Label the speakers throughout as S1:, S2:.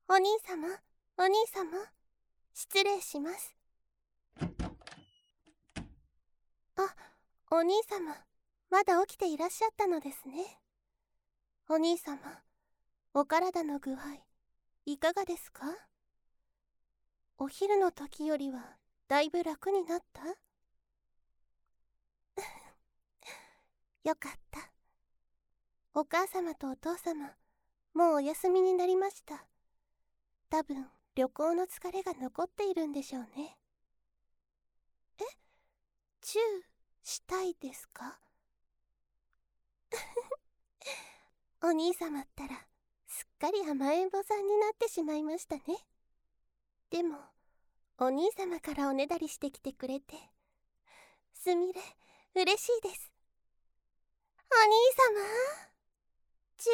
S1: お兄様、お兄様、失礼します。あ、お兄様、まだ起きていらっしゃったのですね。お兄様、お体の具合、いかがですか？お昼の時よりは、だいぶ楽になった？よかった。お母様とお父様、もうお休みになりました。多分、旅行の疲れが残っているんでしょうね。え？チューしたいですか？お兄様ったら、すっかり甘えん坊さんになってしまいましたね。でも、お兄様からおねだりしてきてくれて、すみれ、嬉しいです。お兄様、チュ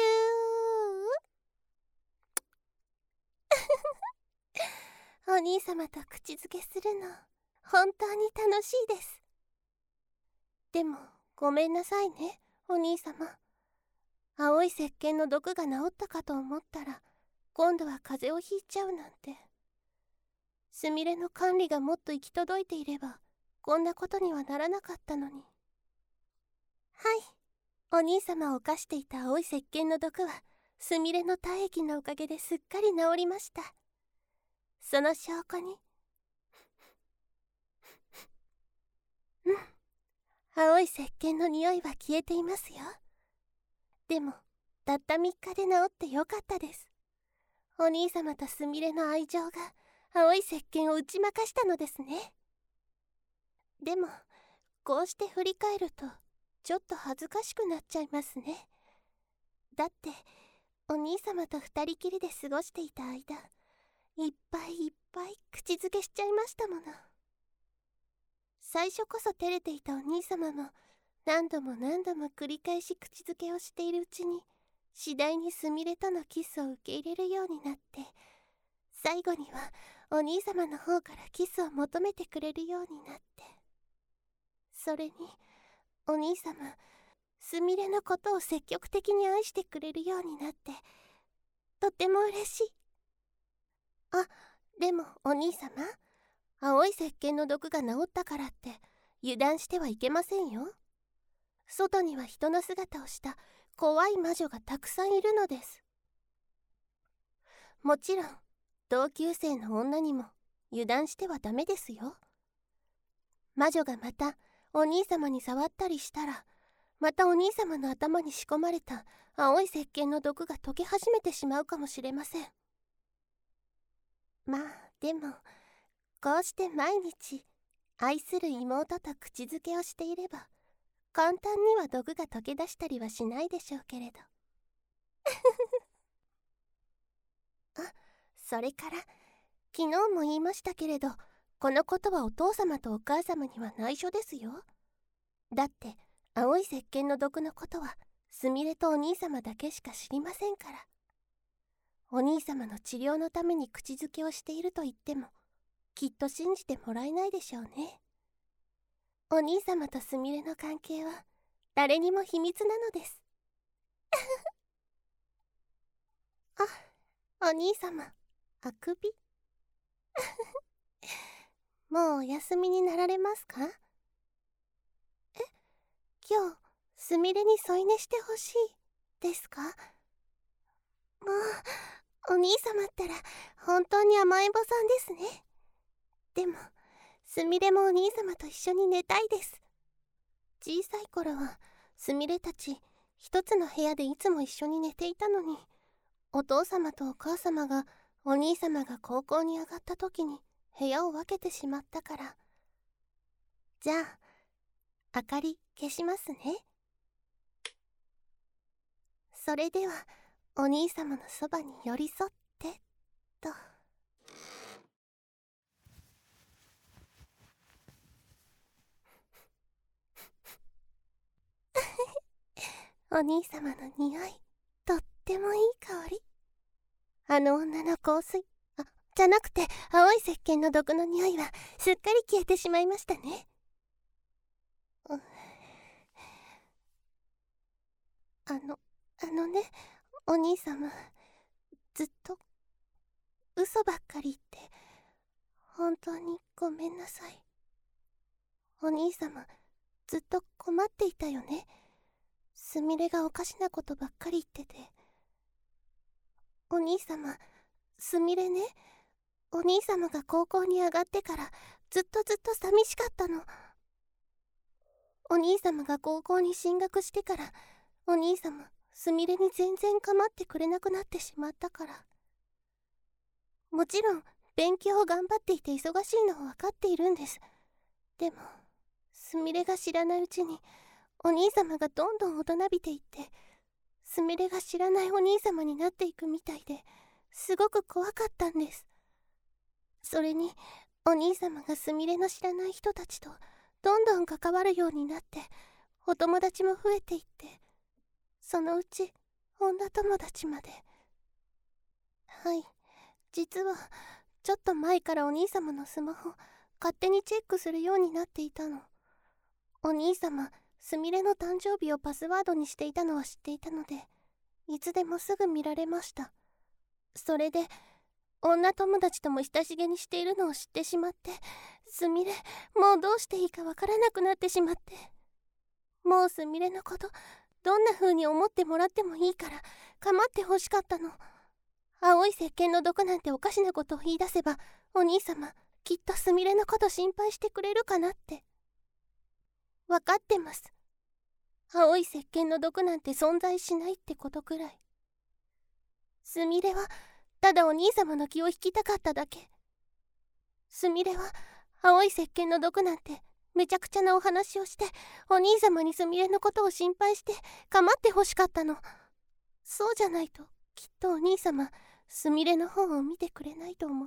S1: ー。お兄様と口づけするの、本当に楽しいです。でも、ごめんなさいね、お兄様。青い石鹸の毒が治ったかと思ったら、今度は風邪をひいちゃうなんて。すみれの管理がもっと行き届いていれば、こんなことにはならなかったのに。はい、お兄様を犯していた青い石鹸の毒は、すみれの体液のおかげですっかり治りました。その証拠に。うん、青い石鹸の匂いは消えていますよ。でも、たった3日で治ってよかったです。お兄様とすみれの愛情が、青い石鹸を打ち負かしたのですね。でも、こうして振り返ると、ちょっと恥ずかしくなっちゃいますね。だって、お兄様と二人きりで過ごしていた間、いっぱいいっぱい口づけしちゃいましたもの。最初こそ照れていたお兄様も、何度も何度も繰り返し口づけをしているうちに、次第にすみれとのキスを受け入れるようになって、最後にはお兄様の方からキスを求めてくれるようになって、それにお兄様、すみれのことを積極的に愛してくれるようになって、とても嬉しい。あ、でもお兄様、青い石鹸の毒が治ったからって油断してはいけませんよ。外には人の姿をした怖い魔女がたくさんいるのです。もちろん同級生の女にも油断してはダメですよ。魔女がまたお兄様に触ったりしたら、またお兄様の頭に仕込まれた青い石鹸の毒が溶け始めてしまうかもしれません。まあでも、こうして毎日愛する妹と口づけをしていれば、簡単には毒が溶け出したりはしないでしょうけれど。あ、それから昨日も言いましたけれど、このことはお父様とお母様には内緒ですよ。だって青い石鹸の毒のことはすみれとお兄様だけしか知りませんから。お兄様の治療のために口づけをしていると言っても、きっと信じてもらえないでしょうね。お兄様とすみれの関係は誰にも秘密なのです。あ、お兄様、あくび。もうお休みになられますか？今日、すみれに添い寝してほしい、ですか？もう、お兄様ったら、本当に甘えん坊さんですね。でも、すみれもお兄様と一緒に寝たいです。小さい頃は、すみれたち、一つの部屋でいつも一緒に寝ていたのに、お父様とお母様が、お兄様が高校に上がった時に、部屋を分けてしまったから。じゃあ、明かり消しますね。それでは、お兄様のそばに寄り添ってと。お兄様の匂い、とってもいい香り。あの女の香水、じゃなくて青い石鹸の毒の匂いはすっかり消えてしまいましたね。うん、あのね、お兄様、ずっと嘘ばっかり言って本当にごめんなさい。お兄様、ずっと困っていたよね。すみれがおかしなことばっかり言ってて。お兄様、すみれね、お兄様が高校に上がってからずっと寂しかったの。お兄様が高校に進学してから、お兄様、すみれに全然構ってくれなくなってしまったから。もちろん勉強を頑張っていて忙しいのは分かっているんです。でもすみれが知らないうちにお兄様がどんどん大人びていって、すみれが知らないお兄様になっていくみたいで、すごく怖かったんです。それにお兄様がすみれの知らない人たちとどんどん関わるようになって、お友達も増えていって、そのうち女友達まで。はい、実はちょっと前からお兄様のスマホ勝手にチェックするようになっていたの。お兄様、すみれの誕生日をパスワードにしていたのは知っていたので、いつでもすぐ見られました。それで女友達とも親しげにしているのを知ってしまって、すみれ、もうどうしていいかわからなくなってしまって、もうすみれのことどんな風に思ってもらってもいいから構ってほしかったの。青い石鹸の毒なんておかしなことを言い出せば、お兄様きっとすみれのこと心配してくれるかなって。分かってます。青い石鹸の毒なんて存在しないってことくらい。すみれはただお兄様の気を引きたかっただけ。すみれは青い石鹸の毒なんてめちゃくちゃなお話をして、お兄様にすみれのことを心配して構ってほしかったの。そうじゃないときっとお兄様すみれの方を見てくれないと思って。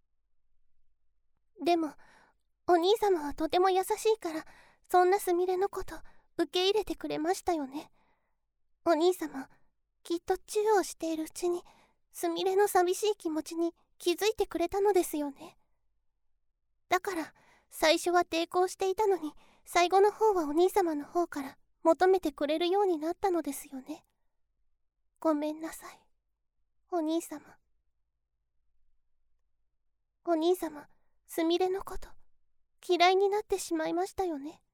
S1: でもお兄様はとても優しいから、そんなすみれのこと受け入れてくれましたよね。お兄様きっとチューをしているうちにすみれの寂しい気持ちに気づいてくれたのですよね。だから最初は抵抗していたのに、最後の方はお兄様の方から求めてくれるようになったのですよね。ごめんなさい、お兄様。お兄様、すみれのこと嫌いになってしまいましたよね。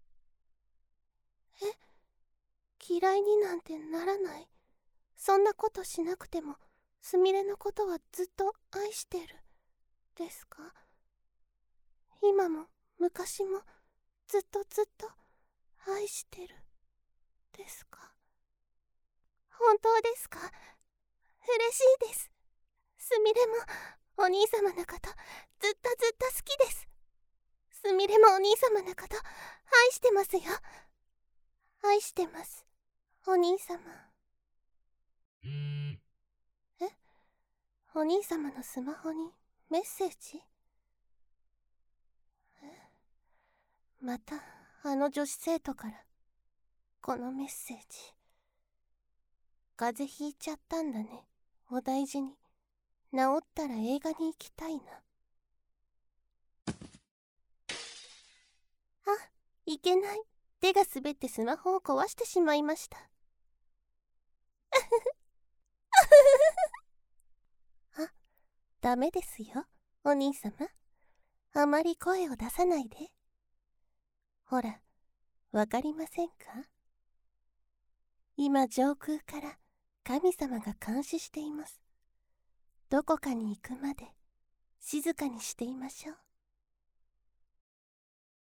S1: え、嫌いになんてならない。そんなことしなくてもすみれのことはずっと愛してるですか？今も昔もずっと愛してるですか？本当ですか？嬉しいです。すみれもお兄様のことずっと好きです。すみれもお兄様のこと愛してますよ。愛してます、お兄様。え、お兄様のスマホにメッセージ？またあの女子生徒からこのメッセージ。風邪ひいちゃったんだね、お大事に。治ったら映画に行きたいな。あ、いけない。手が滑ってスマホを壊してしまいました。あ、ダメですよ、お兄様。あまり声を出さないで。ほら、わかりませんか？今上空から神様が監視しています。どこかに行くまで静かにしていましょう。